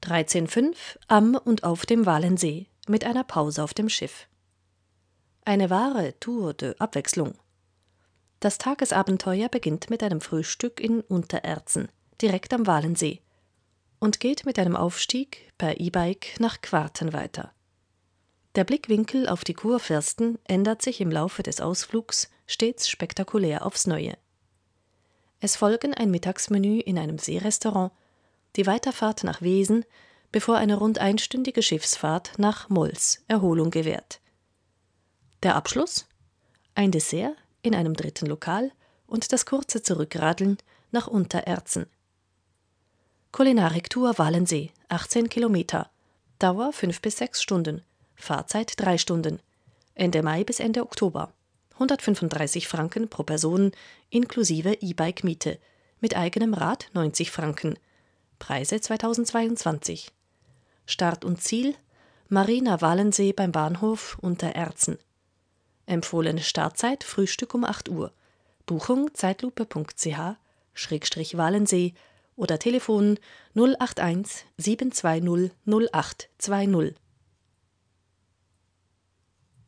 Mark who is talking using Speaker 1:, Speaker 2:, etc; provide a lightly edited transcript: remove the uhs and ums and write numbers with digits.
Speaker 1: 13,5 am und auf dem Walensee mit einer Pause auf dem Schiff. Eine wahre Tour de Abwechslung. Das Tagesabenteuer beginnt mit einem Frühstück in Untererzen, direkt am Walensee, und geht mit einem Aufstieg per E-Bike nach Quarten weiter. Der Blickwinkel auf die Kurfürsten ändert sich im Laufe des Ausflugs stets spektakulär aufs Neue. Es folgen ein Mittagsmenü in einem Seerestaurant, die Weiterfahrt nach Wesen, bevor eine rund einstündige Schiffsfahrt nach Mols Erholung gewährt. Der Abschluss? Ein Dessert in einem dritten Lokal und das kurze Zurückradeln nach Untererzen. Kulinariktour Walensee, 18 Kilometer, Dauer 5 bis 6 Stunden, Fahrzeit 3 Stunden, Ende Mai bis Ende Oktober, 135 Franken pro Person inklusive E-Bike-Miete, mit eigenem Rad 90 Franken, Preise 2022. Start und Ziel: Marina Walensee beim Bahnhof Untererzen. Empfohlene Startzeit: Frühstück um 8 Uhr. Buchung zeitlupe.ch/Walensee oder Telefon 081 720 0820.